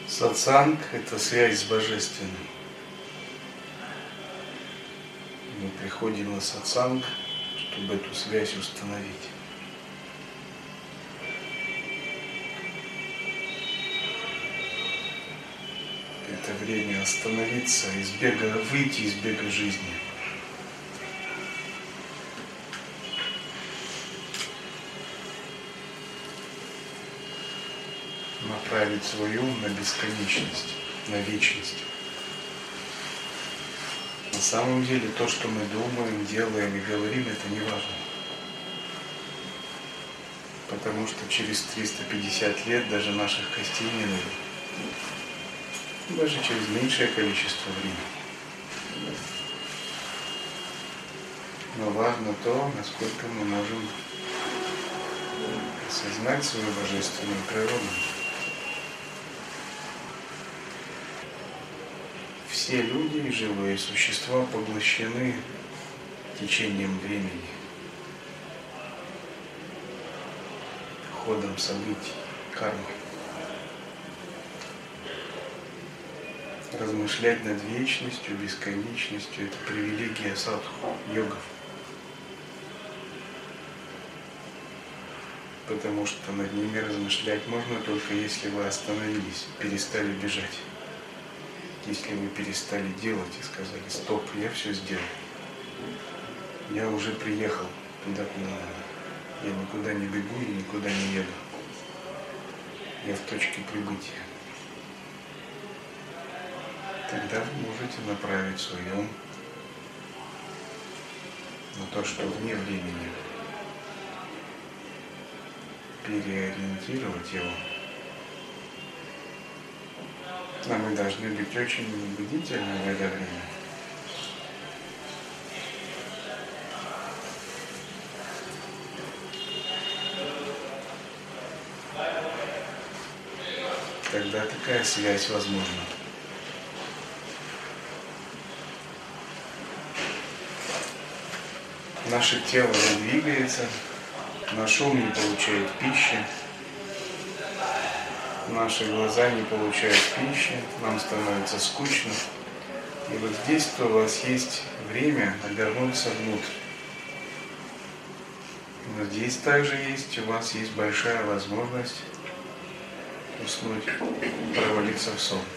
Сатсанг – это связь с Божественным. Мы приходим на сатсанг, чтобы эту связь установить. Это время остановиться, выйти из бега жизни. Направить свой ум на бесконечность, на вечность. На самом деле то, что мы думаем, делаем и говорим, это не важно. Потому что через 350 лет даже наших костей не будет. Даже через меньшее количество времени. Но важно то, насколько мы можем осознать свою божественную природу. Все люди и живые существа поглощены течением времени, ходом событий, кармой. Размышлять над вечностью, бесконечностью – это привилегия садху, йогов. Потому что над ними размышлять можно только если вы остановились, перестали бежать. Если вы перестали делать и сказали: стоп, я все сделал. Я уже приехал туда, куда надо. Я никуда не бегу и никуда не еду. Я в точке прибытия. Тогда вы можете направить свой ум на то, что вне времени. Переориентировать его. Но мы должны быть очень бдительны в это время. Тогда такая связь возможна. Наше тело не двигается, наш ум не получает пищи. Наши глаза не получают пищи, нам становится скучно. И вот здесь-то у вас есть время обернуться внутрь. Но здесь также у вас есть большая возможность уснуть, провалиться в сон.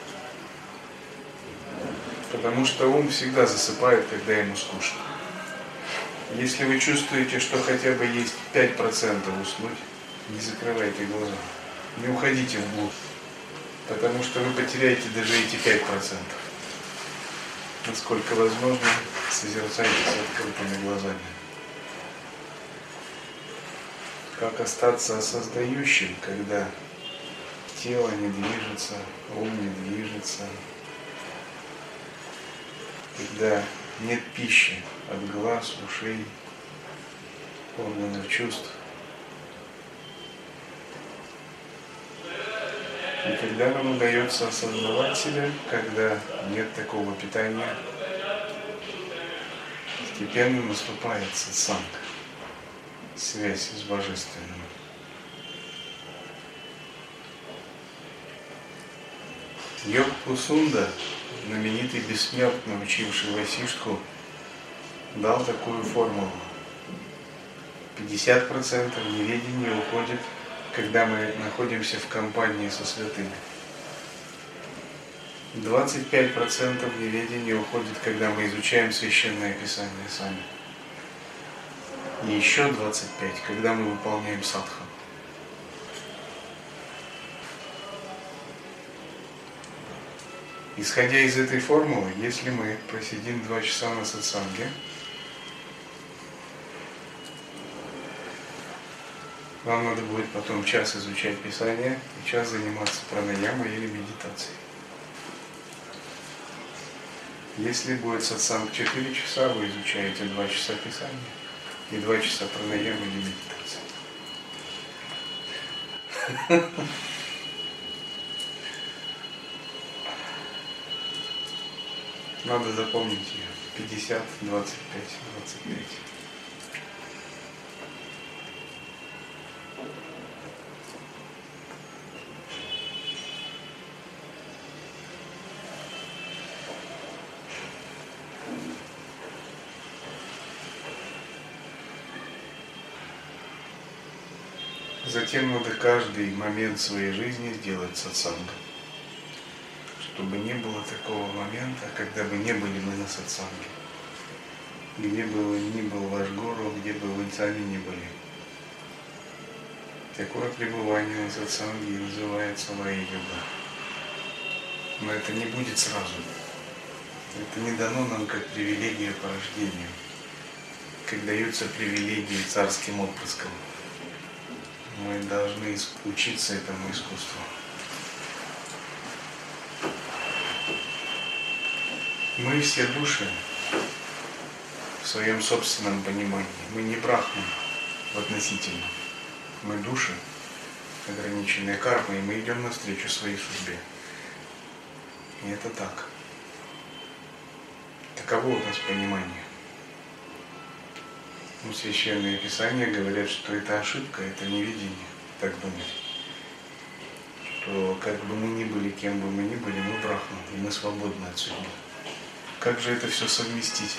Потому что ум всегда засыпает, когда ему скучно. Если вы чувствуете, что хотя бы есть 5% уснуть, не закрывайте глаза. Не уходите вглубь, потому что вы потеряете даже эти 5%. Насколько возможно, созерцайте с открытыми глазами. Как остаться осознающим, когда тело не движется, ум не движется, когда нет пищи от глаз, ушей, органов чувств. И когда нам удается осознавать себя, когда нет такого питания, постепенно наступает сатсанг, связь с Божественным. Йог Пусунда, знаменитый бессмертный, учивший Васиштху, дал такую формулу. 50% неведения уходит, когда мы находимся в компании со святыми. 25% неведения уходит, когда мы изучаем Священное Писание сами. И еще 25%, когда мы выполняем садхану. Исходя из этой формулы, если мы просидим 2 часа на сатсанге, вам надо будет потом час изучать Писание и час заниматься пранаямой или медитацией. Если будет сатсанг 4 часа, вы изучаете 2 часа Писания и 2 часа пранаямы или медитации. Надо запомнить ее. 50, 25, 25. Затем надо каждый момент своей жизни сделать сатсангом. Чтобы не было такого момента, когда бы не были мы на сатсанге. Где бы ни был ваш гуру, где бы вы сами ни были. Такое пребывание на сатсанге называется лая-йога. Но это не будет сразу. Это не дано нам как привилегия по рождению, как даются привилегии царским отпрыскам. Мы должны учиться этому искусству. Мы все души в своем собственном понимании. Мы не брахман в относительном. Мы души, ограниченные кармой, и мы идем навстречу своей судьбе. И это так. Таково у нас понимание. Священные Писания говорят, что это ошибка, это невидение, так думать. Что как бы мы ни были, кем бы мы ни были, мы брахман, и мы свободны от судьбы. Как же это все совместить?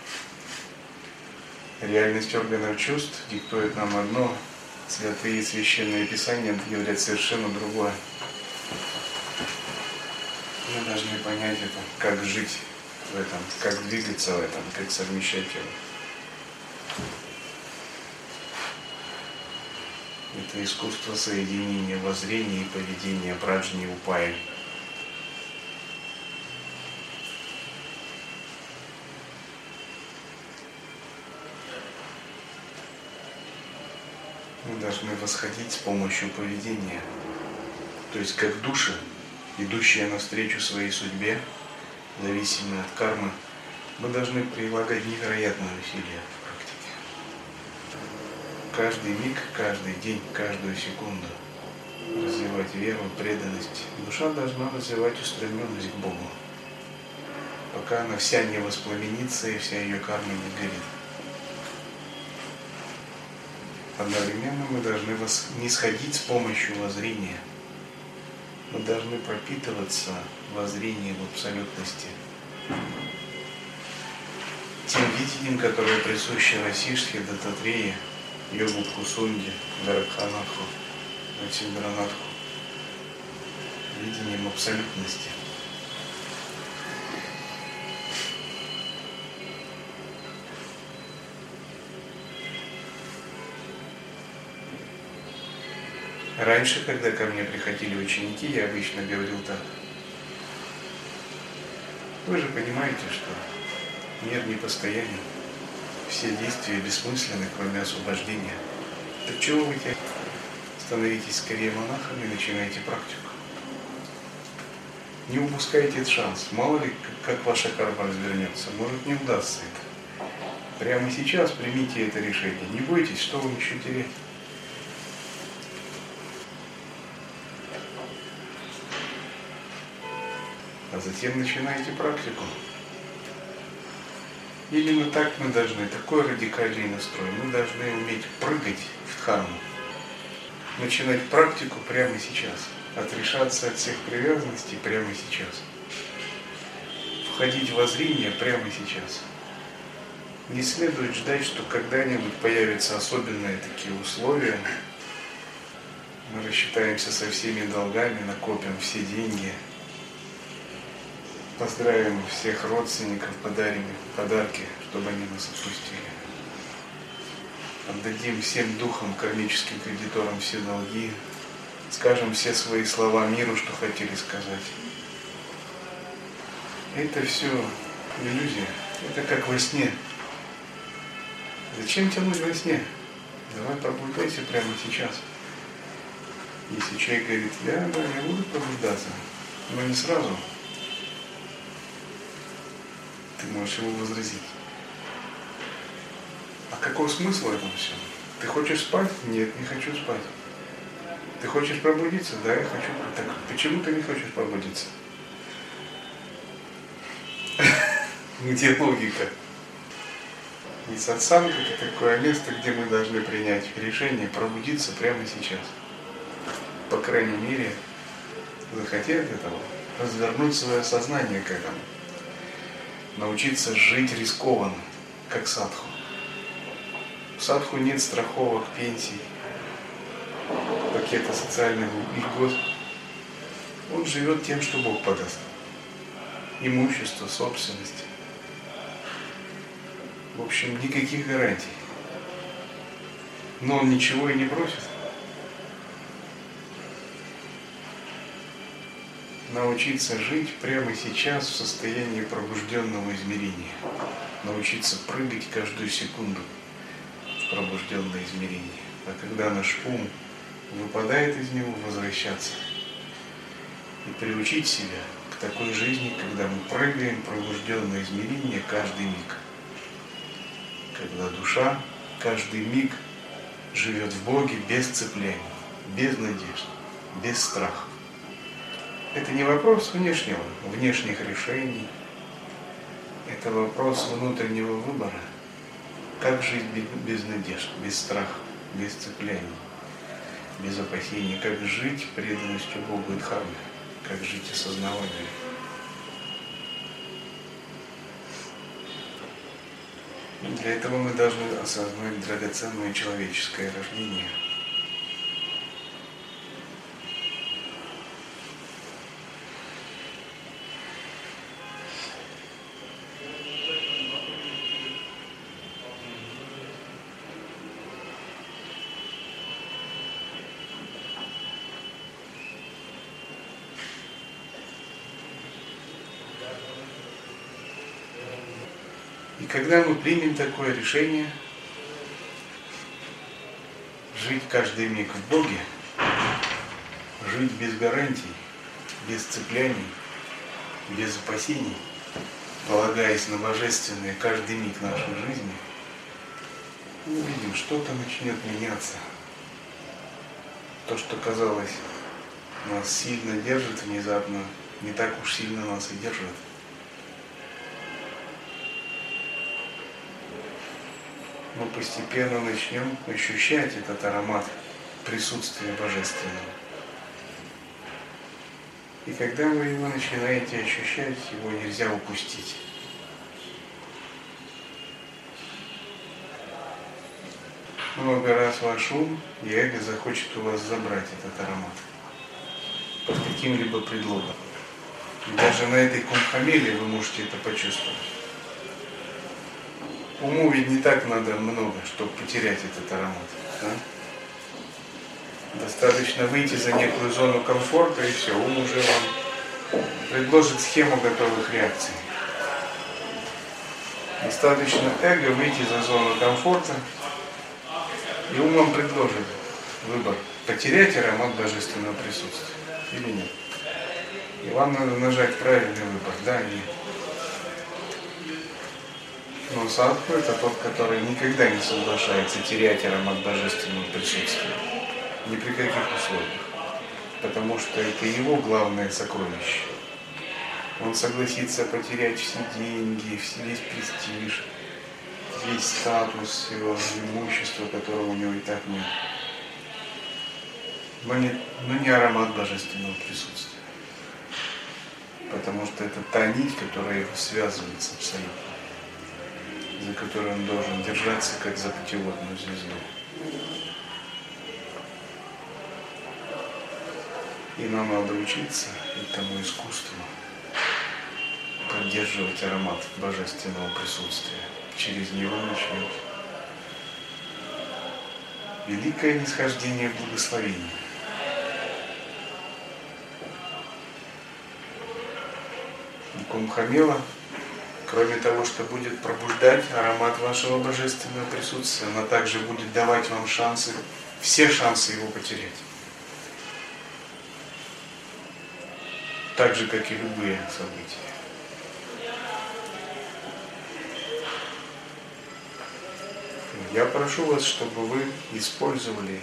Реальность органов чувств диктует нам одно, святые священные Писания говорят совершенно другое. Мы должны понять это, как жить в этом, как двигаться в этом, как совмещать его. Это искусство соединения воззрения и поведения праджни упаи. Мы должны восходить с помощью поведения, то есть как души, идущие навстречу своей судьбе, зависимые от кармы, мы должны прилагать невероятные усилия в практике. Каждый миг, каждый день, каждую секунду развивать веру, преданность. Душа должна развивать устремленность к Богу, пока она вся не воспламенится и вся ее карма не горит. Одновременно мы должны не сходить с помощью воззрения. Мы должны пропитываться воззрением в абсолютности. Тем видением, которое присуще Васиштхе, Даттатрее, Йогу Бхусунде, Гаракханатху, Синдранатху. Видением абсолютности. Раньше, когда ко мне приходили ученики, я обычно говорил так. Вы же понимаете, что мир непостоянен, все действия бессмысленны, кроме освобождения. Так чего вы становитесь скорее монахами и начинаете практику? Не упускайте этот шанс. Мало ли, как ваша карма развернется. Может, не удастся это. Прямо сейчас примите это решение. Не бойтесь, что вам еще терять. А затем начинайте практику. Именно так мы должны, такой радикальный настрой. Мы должны уметь прыгать в дхарму. Начинать практику прямо сейчас. Отрешаться от всех привязанностей прямо сейчас. Входить в воззрение прямо сейчас. Не следует ждать, что когда-нибудь появятся особенные такие условия. Мы рассчитаемся со всеми долгами, накопим все деньги. Поздравим всех родственников, подарим им подарки, чтобы они нас отпустили. Отдадим всем духам, кармическим кредиторам все долги. Скажем все свои слова миру, что хотели сказать. Это все иллюзия. Это как во сне. Зачем тянуть во сне? Давай пробуждайся прямо сейчас. Если человек говорит, я буду пробуждаться, но не сразу. Ты можешь ему возразить. А какой смысл этого всего? Ты хочешь спать? Нет, не хочу спать. Ты хочешь пробудиться? Да, я хочу. Так почему ты не хочешь пробудиться? Где логика? И сатсанг — это такое место, где мы должны принять решение пробудиться прямо сейчас. По крайней мере, захотев этого, развернуть свое сознание к этому. Научиться жить рискованно, как садху. В садху нет страховок, пенсий. пакета социальных льгот, он живет тем, что Бог подаст. Имущество, собственность. В общем, никаких гарантий. Но он ничего и не просит. Научиться жить прямо сейчас в состоянии пробужденного измерения. Научиться прыгать каждую секунду в пробужденное измерение. А когда наш ум выпадает из него, возвращаться. И приучить себя к такой жизни, когда мы прыгаем в пробужденное измерение каждый миг. Когда душа каждый миг живет в Боге без цепляний, без надежд, без страха. Это не вопрос внешних решений. Это вопрос внутреннего выбора. Как жить без надежд, без страха, без цепляний, без опасений. Как жить преданностью Богу и Дхарме. Как жить осознаванием. Для этого мы должны осознать драгоценное человеческое рождение. И когда мы примем такое решение, жить каждый миг в Боге, жить без гарантий, без цепляний, без опасений, полагаясь на божественное каждый миг нашей жизни, мы увидим, что-то начнет меняться. То, что казалось, нас сильно держит, внезапно не так уж сильно нас и держит. Мы постепенно начнем ощущать этот аромат присутствия Божественного. И когда вы его начинаете ощущать, его нельзя упустить. Много раз ваш ум и эго захочет у вас забрать этот аромат под каким-либо предлогом. И даже на этой кумбхамеле вы можете это почувствовать. Уму ведь не так надо много, чтобы потерять этот аромат. Да? Достаточно выйти за некую зону комфорта, и все, ум уже вам предложит схему готовых реакций. Достаточно эго выйти за зону комфорта, и ум вам предложит выбор, потерять аромат божественного присутствия или нет. И вам надо нажать правильный выбор, да или нет. Но садху — это тот, который никогда не соглашается терять аромат божественного присутствия. Ни при каких условиях. Потому что это его главное сокровище. Он согласится потерять все деньги, весь престиж, весь статус, его имущество, которого у него и так нет. Но не аромат божественного присутствия. Потому что это та нить, которая его связывает с абсолютом, за которую он должен держаться, как за путеводную звезду. И нам надо учиться этому искусству поддерживать аромат божественного присутствия. Через него начнет великое нисхождение благословения. И кумбхамела, кроме того, что будет пробуждать аромат вашего божественного присутствия, она также будет давать вам шансы, все шансы его потерять. Так же, как и любые события. Я прошу вас, чтобы вы использовали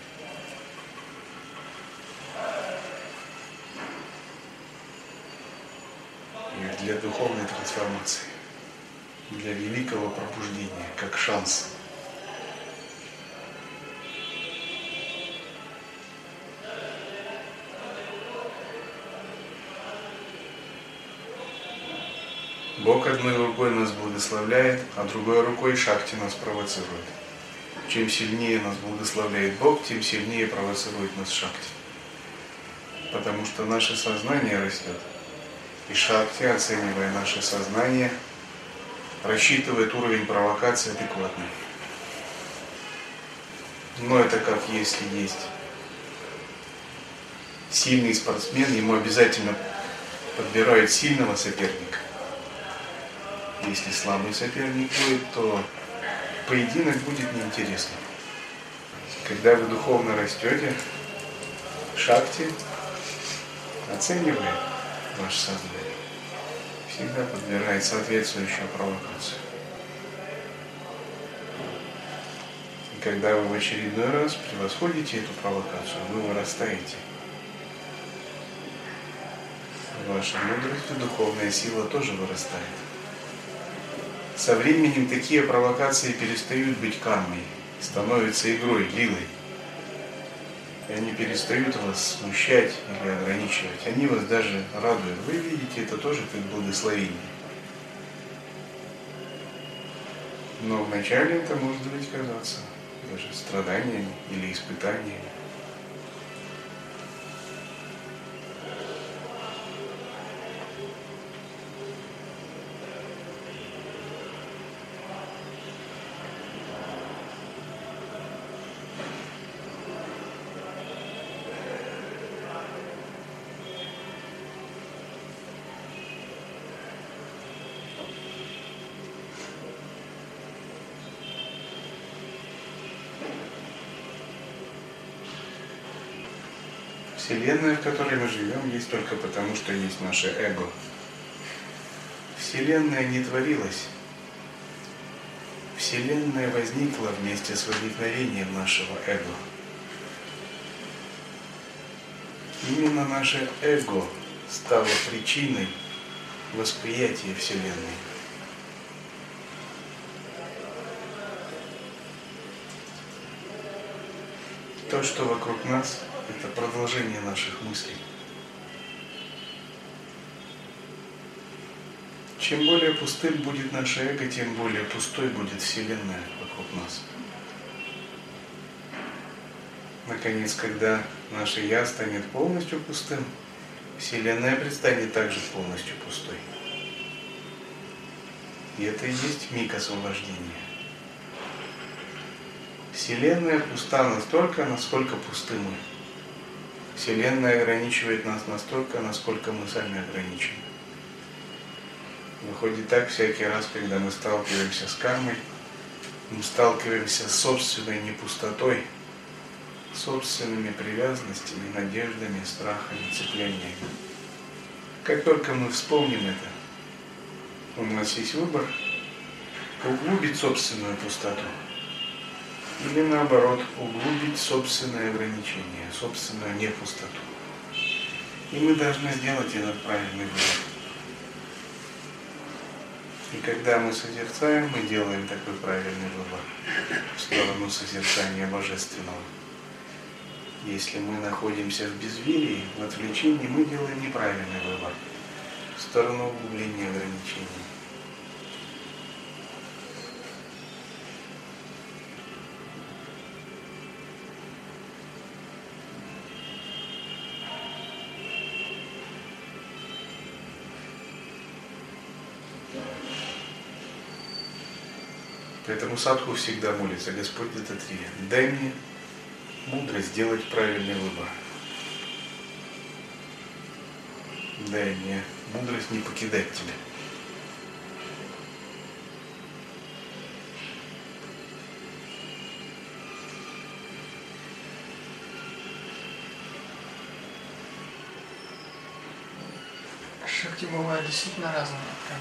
для духовной трансформации, для великого пробуждения, как шанс. Бог одной рукой нас благословляет, а другой рукой Шакти нас провоцирует. чем сильнее нас благословляет Бог, тем сильнее провоцирует нас Шакти. Потому что наше сознание растет. И Шакти, оценивая наше сознание, рассчитывает уровень провокации адекватный. Но это как если есть сильный спортсмен, ему обязательно подбирают сильного соперника. Если слабый соперник будет, то поединок будет неинтересным. Когда вы духовно растете, Шакти, оценивая ваше сознание, всегда подбирает соответствующую провокацию. И когда вы в очередной раз превосходите эту провокацию, вы вырастаете. Ваша мудрость и духовная сила тоже вырастает. Со временем такие провокации перестают быть кармой, становятся игрой, лилой. И они перестают вас смущать или ограничивать. Они вас даже радуют. Вы видите это тоже как благословение. Но вначале это может быть казаться даже страданием или испытанием. Вселенная, в которой мы живем, есть только потому, что есть наше эго. Вселенная не творилась. Вселенная возникла вместе с возникновением нашего эго. Именно наше эго стало причиной восприятия Вселенной. То, что вокруг нас, это продолжение наших мыслей. Чем более пустым будет наше эго, тем более пустой будет Вселенная вокруг нас. Наконец, когда наше «я» станет полностью пустым, Вселенная предстанет также полностью пустой. И это и есть миг освобождения. Вселенная пуста настолько, насколько пусты мы. Вселенная ограничивает нас настолько, насколько мы сами ограничены. Выходит так, всякий раз, когда мы сталкиваемся с кармой, мы сталкиваемся с собственной непустотой, собственными привязанностями, надеждами, страхами, цеплениями. Как только мы вспомним это, у нас есть выбор углубить собственную пустоту или наоборот углубить собственное ограничение, собственную непустоту. И мы должны сделать этот правильный выбор. И когда мы созерцаем, мы делаем такой правильный выбор в сторону созерцания Божественного. Если мы находимся в безверии, в отвлечении, мы делаем неправильный выбор в сторону углубления ограничений. Поэтому садху всегда молится: Господь Дататрия, дай мне мудрость сделать правильный выбор. Дай мне мудрость не покидать Тебя. Шакти бывают действительно разные.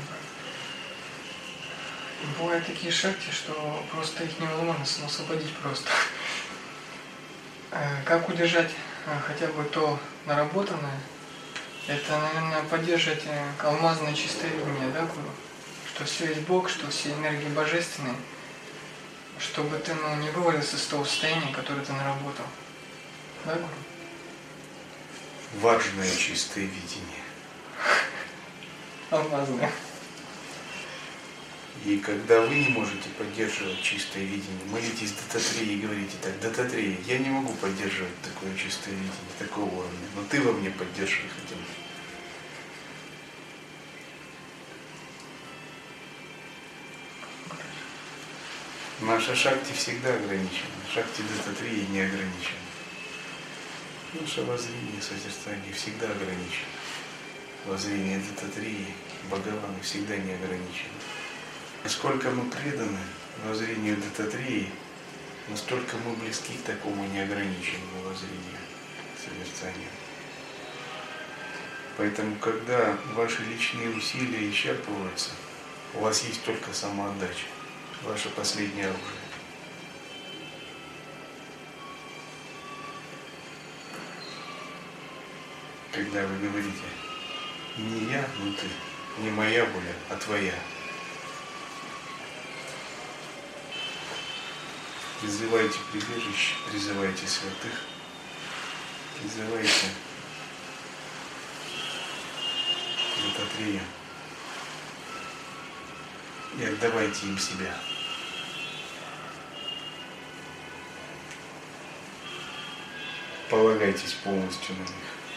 Бывают такие шакти, что просто их невозможно освободить просто. Как удержать хотя бы то наработанное, это, наверное, поддерживать алмазное чистое видение, да, Гуру? Что все есть Бог, что все энергии божественные, чтобы ты не вывалился из того состояния, которое ты наработал. Да, Гуру? Важное чистое видение. Алмазное. И когда вы не можете поддерживать чистое видение, молитесь Дататреи и говорите так: Дататрея, я не могу поддерживать такое чистое видение, такого уровня, но ты во мне поддерживай хотя бы. Наша шакти всегда ограничена, шакти Дататреи не ограничена. Наше воззрение, созерцание всегда ограничено. Воззрение Дататреи, Бхагавана всегда не ограничено. Насколько мы преданы воззрению Дататреи, настолько мы близки к такому неограниченному воззрению, созерцанию. Поэтому, когда ваши личные усилия исчерпываются, у вас есть только самоотдача, ваше последнее оружие. Когда вы говорите: не я, но ты, не моя воля, а твоя. Призывайте прибежище, призывайте святых, призывайте Дататрею и отдавайте им себя. Полагайтесь полностью на них.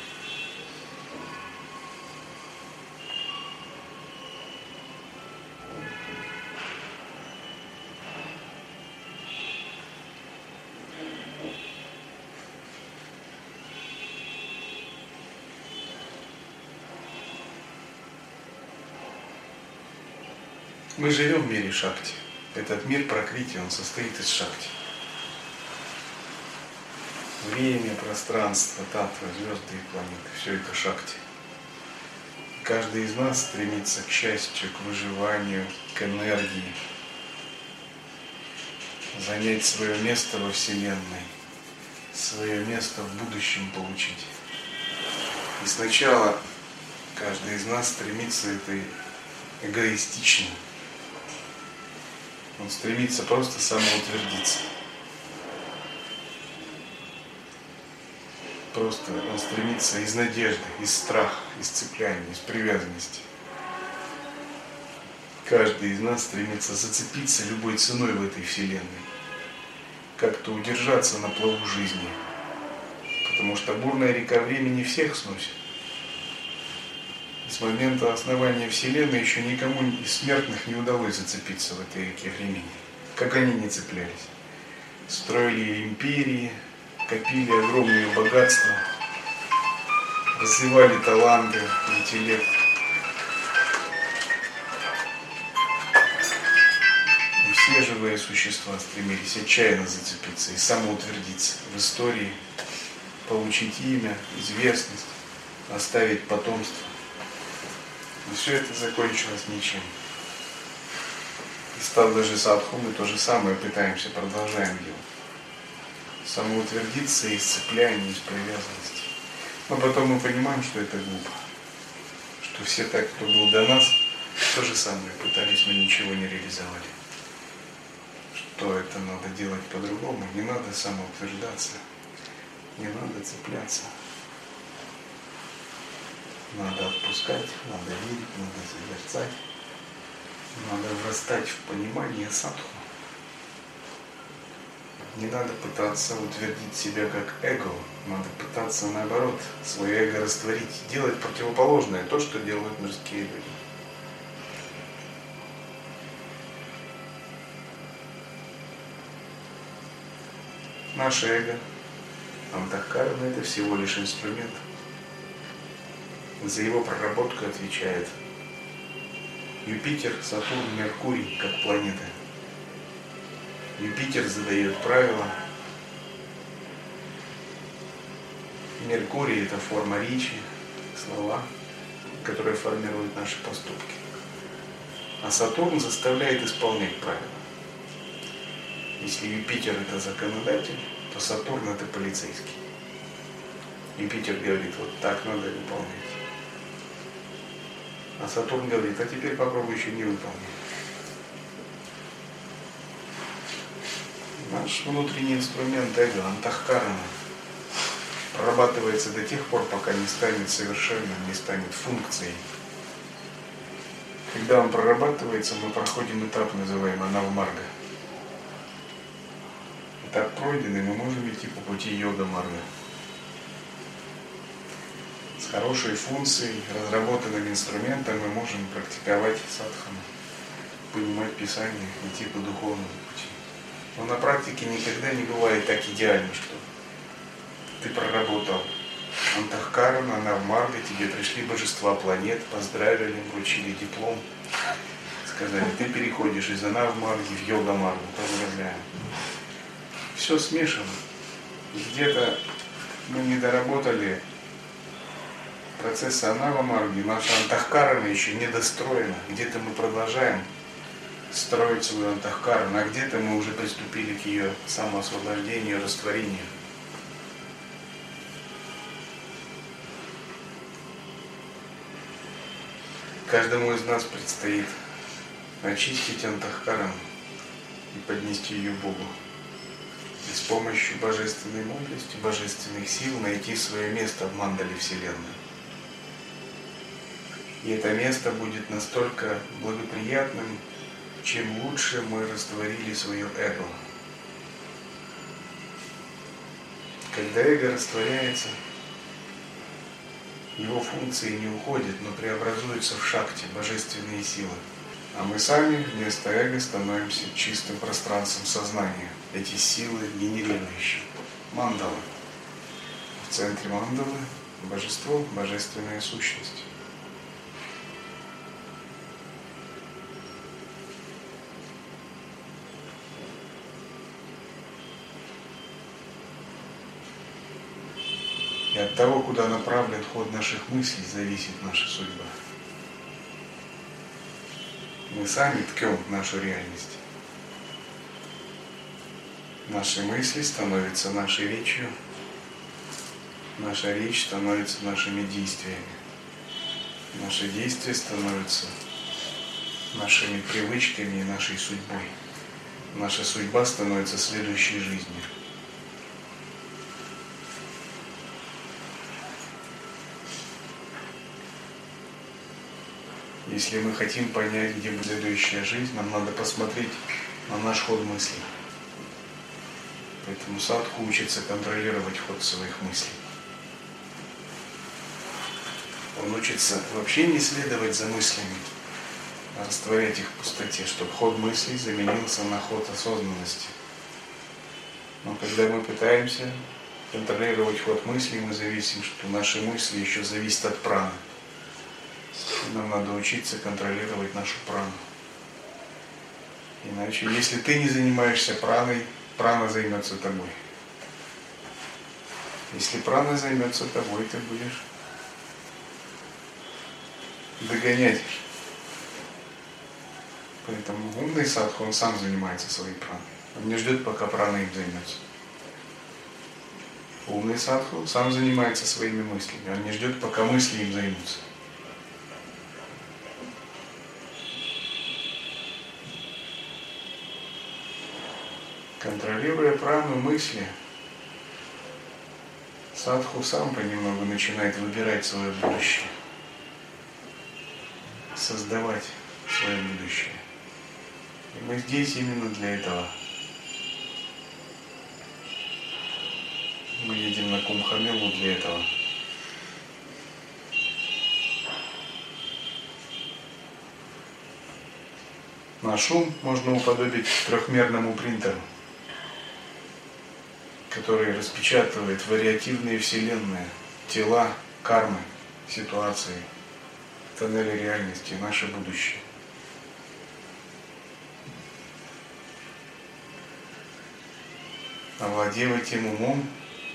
Мы живем в мире Шакти. Этот мир Пракрити, он состоит из Шакти. Время, пространство, татвы, звезды и планеты – все это Шакти. Каждый из нас стремится к счастью, к выживанию, к энергии, занять свое место во Вселенной, свое место в будущем получить. И сначала каждый из нас стремится это эгоистично. Он стремится просто самоутвердиться. Просто он стремится из надежды, из страха, из цепляния, из привязанности. Каждый из нас стремится зацепиться любой ценой в этой вселенной. Как-то удержаться на плаву жизни. Потому что бурная река времени всех сносит. И с момента основания Вселенной еще никому из смертных не удалось зацепиться в этой реке времени. Как они не цеплялись. Строили империи, копили огромные богатства, развивали таланты, интеллект. И все живые существа стремились отчаянно зацепиться и самоутвердиться в истории, получить имя, известность, оставить потомство. И все это закончилось ничем. И став даже садху, мы то же самое пытаемся, продолжаем делать. Самоутвердиться из цепляния, из привязанности. Но потом мы понимаем, что это глупо. Что все так, кто был до нас, то же самое пытались, но ничего не реализовали. Что это надо делать по-другому. Не надо самоутверждаться. Не надо цепляться. Надо отпускать, надо верить, надо созерцать. Надо врастать в понимание садху. Не надо пытаться утвердить себя как эго. Надо пытаться, наоборот, свое эго растворить. Делать противоположное, то, что делают мирские люди. Наше эго, антахкарана, это всего лишь инструмент. За его проработку отвечает Юпитер, Сатурн, Меркурий, как планеты. Юпитер задает правила. Меркурий – это форма речи, слова, которые формируют наши поступки. А Сатурн заставляет исполнять правила. Если Юпитер – это законодатель, то Сатурн – это полицейский. Юпитер говорит, вот так надо выполнять. А Сатурн говорит, а теперь попробуй еще не выполнять. Наш внутренний инструмент эго, антахкарана, прорабатывается до тех пор, пока не станет совершенным, не станет функцией. Когда он прорабатывается, мы проходим этап, называемый Навмарга. Этап пройденный, мы можем идти по пути йога-марга. С хорошей функцией, разработанным инструментом мы можем практиковать садхану, понимать Писание, идти по духовному пути. Но на практике никогда не бывает так идеально, что ты проработал антахкарана, навмарга, тебе пришли божества планет, поздравили, вручили диплом, сказали, ты переходишь из навмарги в йога-маргу, поздравляем. Все смешано. Где-то мы не доработали процесса анава-марги, наша антахкарана еще не достроена. Где-то мы продолжаем строить свою антахкарану, а где-то мы уже приступили к ее самоосвобождению, растворению. Каждому из нас предстоит очистить антахкарану и поднести ее Богу. И с помощью божественной мудрости, божественных сил найти свое место в мандале Вселенной. И это место будет настолько благоприятным, чем лучше мы растворили свое эго. Когда эго растворяется, его функции не уходят, но преобразуются в шакти, божественные силы. А мы сами вместо эго становимся чистым пространством сознания, эти силы генерирующие. Мандала. В центре мандалы божество, божественная сущность. И от того, куда направлен ход наших мыслей, зависит наша судьба. Мы сами ткем нашу реальность. Наши мысли становятся нашей речью, наша речь становится нашими действиями, наши действия становятся нашими привычками и нашей судьбой. Наша судьба становится следующей жизнью. Если мы хотим понять, где будет следующая жизнь, нам надо посмотреть на наш ход мыслей. Поэтому садху учится контролировать ход своих мыслей. Он учится вообще не следовать за мыслями, а растворять их в пустоте, чтобы ход мыслей заменился на ход осознанности. Но когда мы пытаемся контролировать ход мыслей, мы зависим, что наши мысли еще зависят от праны. Нам надо учиться контролировать нашу прану. Иначе, если ты не занимаешься праной, прана займется тобой. Если прана займется тобой, ты будешь догонять. Поэтому умный садху, он сам занимается своей праной. Он не ждет, пока прана им займется. Умный садху сам занимается своими мыслями. Он не ждет, пока мысли им займутся. Контролируя прану мысли, садху сам понемногу начинает выбирать свое будущее, создавать свое будущее. И мы здесь именно для этого. Мы едем на Кумбхамелу для этого. Наш ум можно уподобить трехмерному принтеру, который распечатывает вариативные вселенные, тела, кармы, ситуации, тоннели реальности, наше будущее. Овладев этим умом,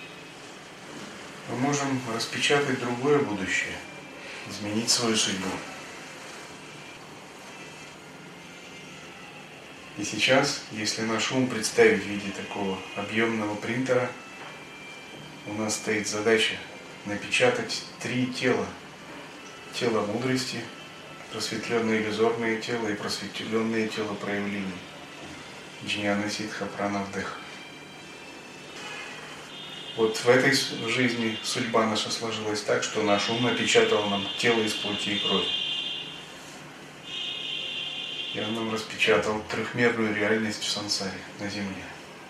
мы можем распечатать другое будущее, изменить свою судьбу. И сейчас, если наш ум представить в виде такого объемного принтера, у нас стоит задача напечатать 3 тела. Тело мудрости, просветленное иллюзорное тело и просветленное тело проявлений. Джняна Ситха Пранавдеха. Вот в этой жизни судьба наша сложилась так, что наш ум напечатал нам тело из плоти и крови. И он нам распечатал трехмерную реальность в сансаре на Земле.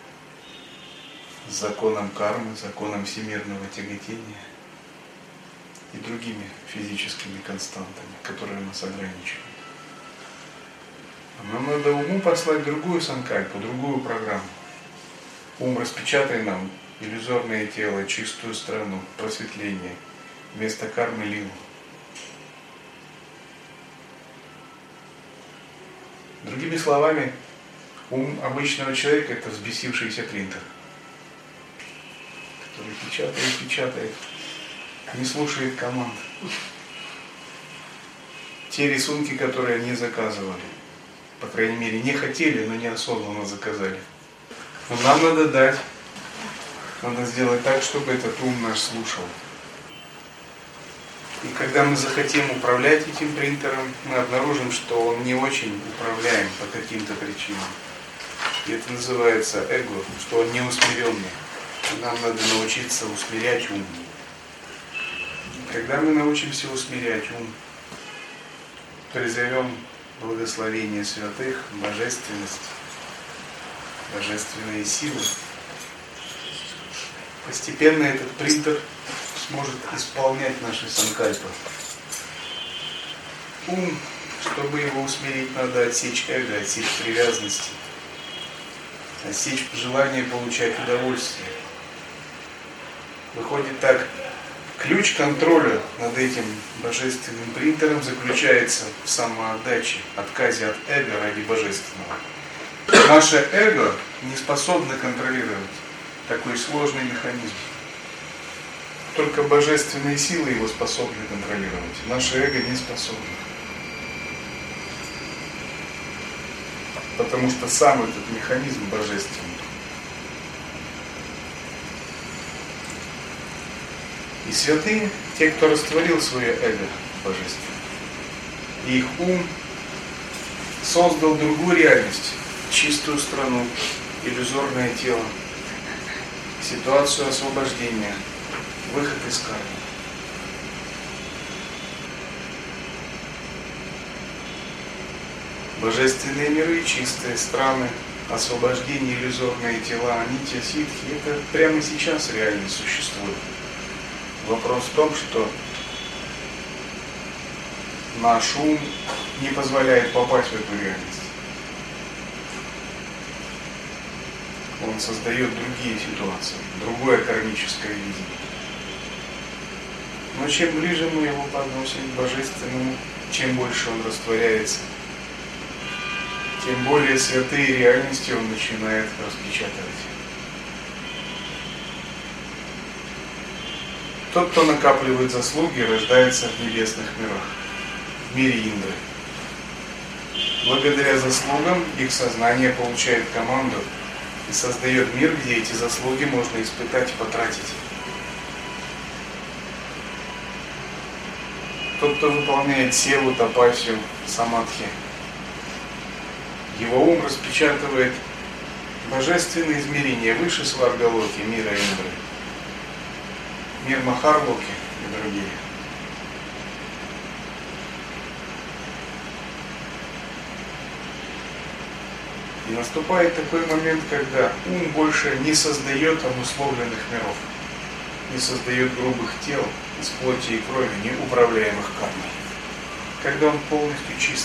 С законом кармы, законом всемирного тяготения и другими физическими константами, которые нас ограничивают. А нам надо уму послать другую санкальпу, другую программу. Ум распечатай нам иллюзорное тело, чистую страну, просветление, вместо кармы лилу. Другими словами, ум обычного человека — это взбесившийся принтер, который печатает, не слушает команд. Те рисунки, которые они заказывали, по крайней мере, не хотели, но неосознанно заказали. Но нам надо сделать так, чтобы этот ум наш слушал. И когда мы захотим управлять этим принтером, мы обнаружим, что он не очень управляем по каким-то причинам. И это называется эго, что он не усмиренный. И нам надо научиться усмирять ум. Когда мы научимся усмирять ум, призовем благословение святых, божественность, божественные силы, постепенно этот принтер сможет исполнять наши санкальпы. Ум, чтобы его усмирить, надо отсечь эго, отсечь привязанности, отсечь желание получать удовольствие. Выходит так, ключ контроля над этим божественным принтером заключается в самоотдаче, отказе от эго ради божественного. Наше эго не способно контролировать такой сложный механизм. Только божественные силы его способны контролировать. Наше эго не способно. Потому что сам этот механизм божественный. И святые, те, кто растворил свое эго божественное, и их ум создал другую реальность, чистую страну, иллюзорное тело, ситуацию освобождения, выход из кармы. Божественные миры, чистые страны, освобождение, иллюзорные тела, нитья, ситхи, это прямо сейчас реально существует. Вопрос в том, что наш ум не позволяет попасть в эту реальность. Он создает другие ситуации, другое кармическое видение. Но чем ближе мы его подносим к божественному, чем больше он растворяется, тем более святые реальности он начинает распечатывать. Тот, кто накапливает заслуги, рождается в небесных мирах, в мире Индры. Благодаря заслугам их сознание получает команду и создает мир, где эти заслуги можно испытать и потратить. Тот, кто выполняет севу, тапасию, самадхи, его ум распечатывает божественные измерения выше Сваргалоки, мира Индры, мир Махарлоки и другие. И наступает такой момент, когда ум больше не создает обусловленных миров, не создает грубых тел из плоти и крови, не управляемых кармой, когда он полностью чист.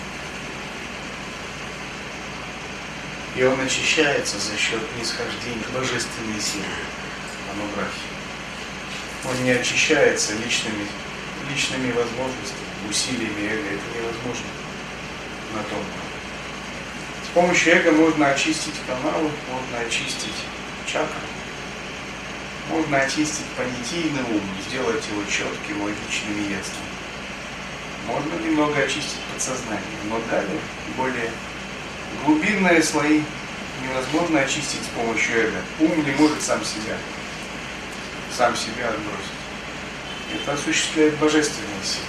И он очищается за счет нисхождения божественной силы, ануграхи. Он не очищается личными возможностями, усилиями эго. Это невозможно на том уровне. С помощью эго можно очистить каналы, можно очистить чакры, можно очистить понятийный ум, сделать его четким, логичным и ясным. Можно немного очистить подсознание, но далее более глубинные слои невозможно очистить с помощью эго. Ум не может сам себя отбросить. Это осуществляет божественная сила.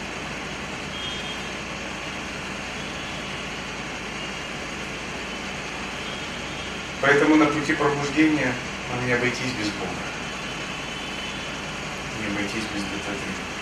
Поэтому на пути пробуждения нам не обойтись без Бога, не обойтись без Дататрии.